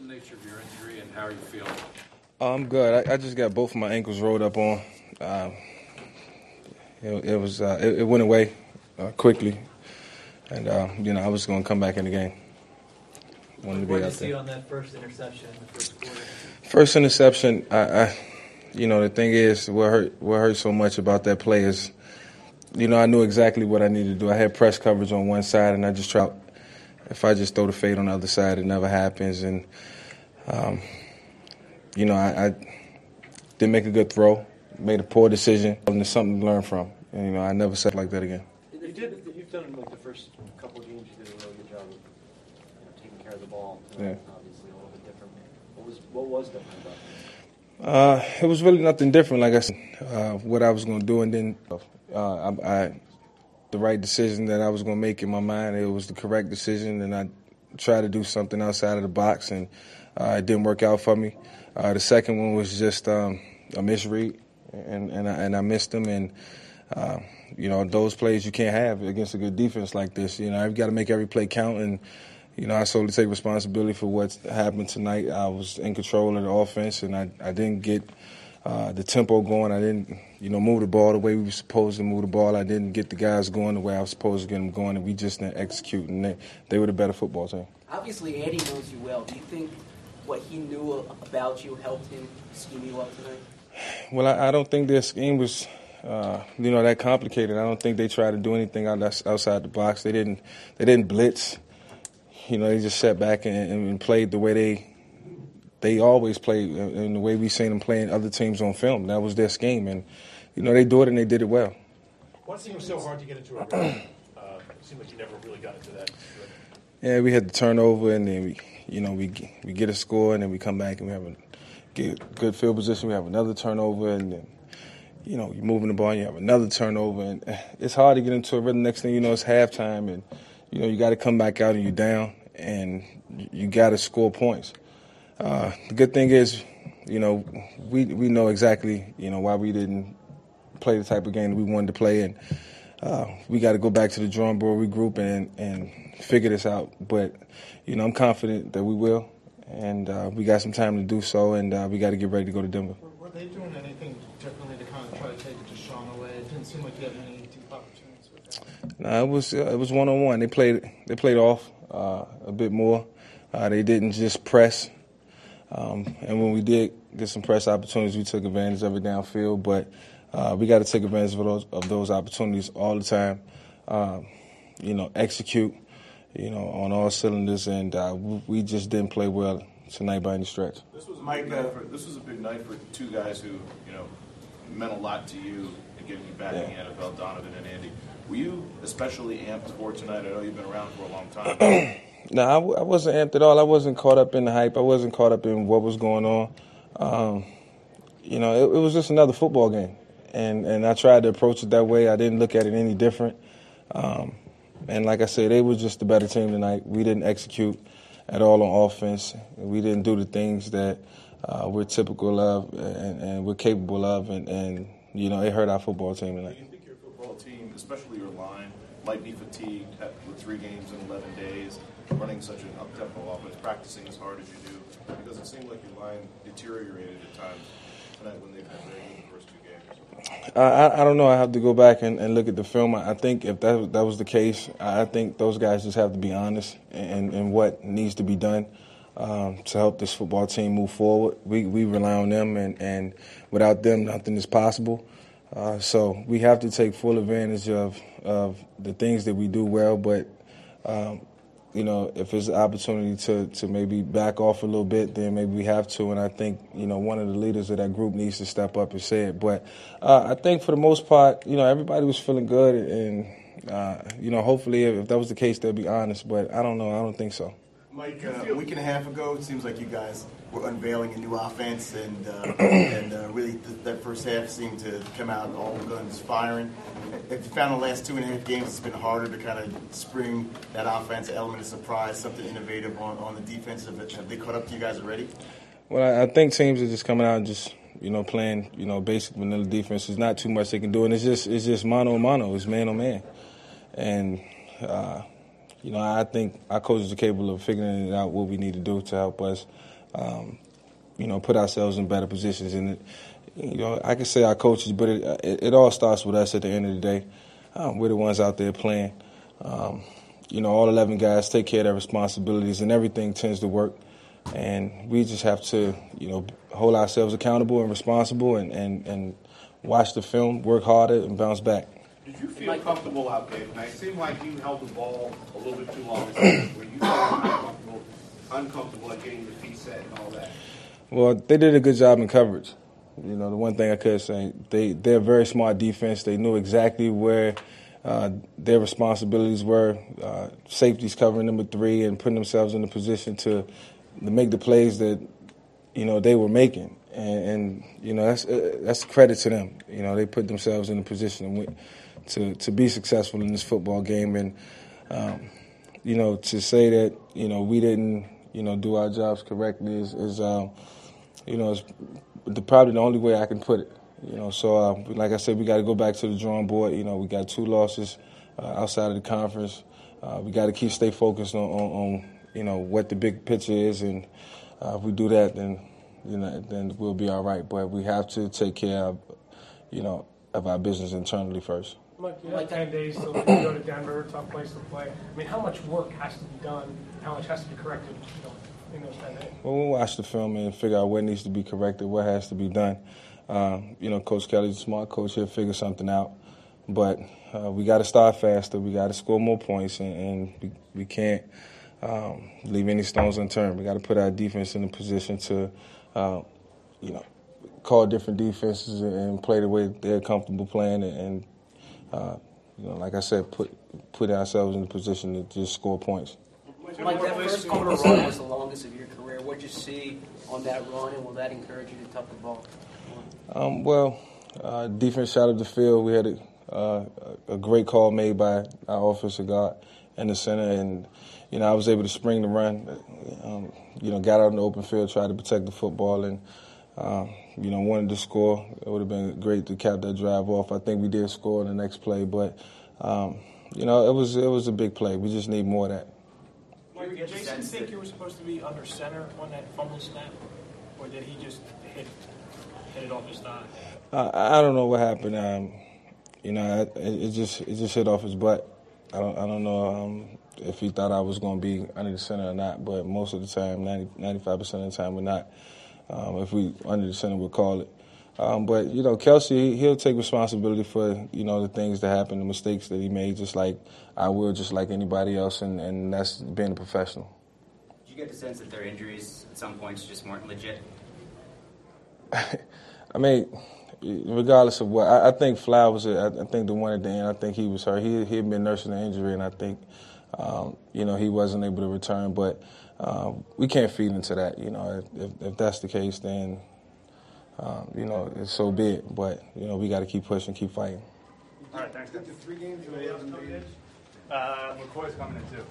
the nature of your injury and how are you feeling? I'm good. I just got both of my ankles rolled up on. It went away quickly, and I was going to come back in the game. What did you see on that first interception in the first quarter? First interception, the thing is, what hurt so much about that play is, I knew exactly what I needed to do. I had press coverage on one side, and I just tried. If I just throw the fade on the other side, it never happens. And, I didn't make a good throw, made a poor decision, and there's something to learn from. And, I never said like that again. You've done like the first couple of games. You did a really good job of taking care of the ball. Yeah. Obviously, a little bit different. What was different about it? It was really nothing different. Like I said, what I was going to do, and then the right decision that I was going to make in my mind. It was the correct decision, and I tried to do something outside of the box, and it didn't work out for me. The second one was just a misread, and I missed them. And those plays you can't have against a good defense like this. You've got to make every play count, and I solely take responsibility for what happened tonight. I was in control of the offense, and I didn't get the tempo going. I didn't, move the ball the way we were supposed to move the ball. I didn't get the guys going the way I was supposed to get them going, and we just didn't execute, and they were the better football team. Obviously, Andy knows you well. Do you think what he knew about you helped him scheme you up tonight? Well, I don't think their scheme was, that complicated. I don't think they tried to do anything outside the box. They didn't blitz. They just sat back and played the way they always play, and the way we've seen them playing other teams on film. That was their scheme, and they do it, and they did it well. What seems so hard to get into a rhythm? It seemed like you never really got into that. Yeah, we had the turnover, and then we get a score, and then we come back and we have a good field position. We have another turnover, and then you're moving the ball, and you have another turnover, and it's hard to get into a rhythm. Next thing you know, it's halftime, and you got to come back out and you're down, and you got to score points. The good thing is, we know exactly, why we didn't play the type of game that we wanted to play, and we got to go back to the drawing board, regroup, and figure this out. But, I'm confident that we will, and we got some time to do so, and we got to get ready to go to Denver. Were they doing anything differently to kind of try to take it to Sean away? It didn't seem like you had many deep opportunities with that. No, it was one-on-one. They played off a bit more. They didn't just press. And when we did get some press opportunities, we took advantage of it downfield. But we got to take advantage of those opportunities all the time. Execute, on all cylinders, and we just didn't play well tonight by any stretch. This was a big night for two guys who, meant a lot to you in getting you back in the NFL, Donovan and Andy. Were you especially amped for tonight? I know you've been around for a long time. No, I wasn't amped at all. I wasn't caught up in the hype. I wasn't caught up in what was going on. It was just another football game, and I tried to approach it that way. I didn't look at it any different. And like I said, they were just the better team tonight. We didn't execute at all on offense. We didn't do the things that we're typical of and we're capable of, and it hurt our football team tonight. Do you think your football team, especially your line, might be fatigued with 3 games in 11 days, running such an up-tempo offense, practicing as hard as you do? Because it seemed like your line deteriorated at times tonight when they've been very good the first 2 games. I don't know. I have to go back and look at the film. I think if that was the case, I think those guys just have to be honest in what needs to be done to help this football team move forward. We rely on them, and without them, nothing is possible. So we have to take full advantage of the things that we do well, but if there's an opportunity to maybe back off a little bit, then maybe we have to. And I think, one of the leaders of that group needs to step up and say it. But I think for the most part, everybody was feeling good. And, hopefully if that was the case, they'll be honest. But I don't know. I don't think so. Mike, a week and a half ago, it seems like you guys were unveiling a new offense, and really that first half seemed to come out all guns firing. If you found the last 2.5 games, it's been harder to kind of spring that offense element of surprise, something innovative on the defense. Have they caught up to you guys already? Well, I think teams are just coming out and just playing basic vanilla defense. There's not too much they can do, and it's just mano a mano, it's man on man, and. I think our coaches are capable of figuring it out what we need to do to help us put ourselves in better positions. And, I can say our coaches, but it all starts with us at the end of the day. We're the ones out there playing. All 11 guys take care of their responsibilities, and everything tends to work. And we just have to, hold ourselves accountable and responsible and watch the film, work harder, and bounce back. Did you feel comfortable out there tonight? It seemed like you held the ball a little bit too long. Were you felt uncomfortable at getting the feet set and all that? Well, they did a good job in coverage. The one thing I could say, they're a very smart defense. They knew exactly where their responsibilities were. Safeties covering number 3 and putting themselves in a position to make the plays that, they were making. And that's credit to them. They put themselves in a position to be successful in this football game. And, to say that, we didn't, do our jobs correctly is probably the only way I can put it. So like I said, we got to go back to the drawing board. We got 2 losses outside of the conference. We got to stay focused on what the big picture is, and if we do that, then we'll be all right. But we have to take care of of our business internally first. Mike, you have 10 days till you go to Denver, tough place to play. I mean, how much work has to be done? How much has to be corrected? In those 10 days? Well, we'll watch the film and figure out what needs to be corrected, what has to be done. Coach Kelly's a smart coach. He'll figure something out. But we got to start faster. We got to score more points, and we can't leave any stones unturned. We got to put our defense in a position to, call different defenses and play the way they're comfortable playing, and like I said, put ourselves in a position to just score points. Mike, that first quarter run was the longest of your career. What did you see on that run, and will that encourage you to tough the ball? Defense shot up the field. We had a great call made by our offensive guard in the center, and I was able to spring the run. Got out in the open field, tried to protect the football, and wanted to score. It would have been great to cap that drive off. I think we did score in the next play, but it was a big play. We just need more of that. Did Jason think you were supposed to be under center on that fumble snap, or did he just hit it off his thigh? I don't know what happened. It just hit off his butt. I don't know if he thought I was going to be under the center or not, but most of the time, 95% of the time, we're not. If we under the center, we'll call it. But Kelsey, he'll take responsibility for the things that happen, the mistakes that he made, just like I will, just like anybody else, and that's being a professional. Did you get the sense that their injuries at some points just weren't legit? I mean, regardless of what, I think Flowers, I think the one at the end, I think he was hurt. He had been nursing an injury, and I think he wasn't able to return. But we can't feed into that. If that's the case, then. It's so be it, but we got to keep pushing, keep fighting. All right, thanks. The 3 games. McCoy's coming in too.